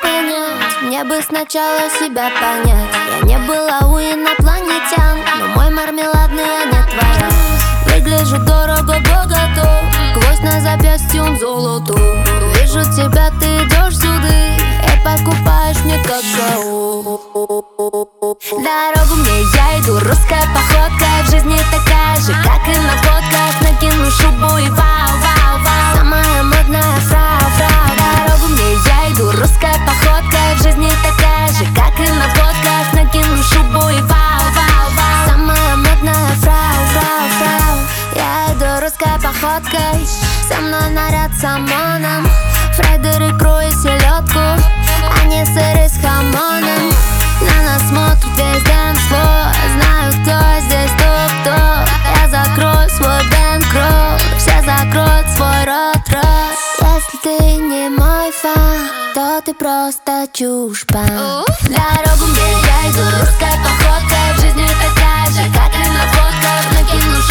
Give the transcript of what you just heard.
понять, мне бы сначала себя понять. Я не была у инопланетян, но мой мармеладный, а не твоя. Выгляжу дорого, богато, гвоздь на запястье, он золото. Вижу тебя, ты идешь сюда и покупаешь мне какао. Дорогу мне я иду, русская походка. В жизни такая же, как и на фотках. Накину шубу и вау, вау, вау. Самая модная фрау, фрау. Дорогу мне я иду, русская походка. В жизни такая же, как и на фотках. Накину шубу и вау, вау, вау. Самая модная фрау, фрау, фрау. Я иду русской походкой, со мной наряд с ОМОНом. Фрайдер, икру и селедку, а не сыры с хамоном. На нас смотрит весь дэнс-флор. Знаю, кто здесь кто. Я закрою свой бэнкролл, все закроют свой рот. Если ты не мой фан, то ты просто чушпан. Дорогу мне я иду, русская походка. В жизни такая же, как и на фотках. Накину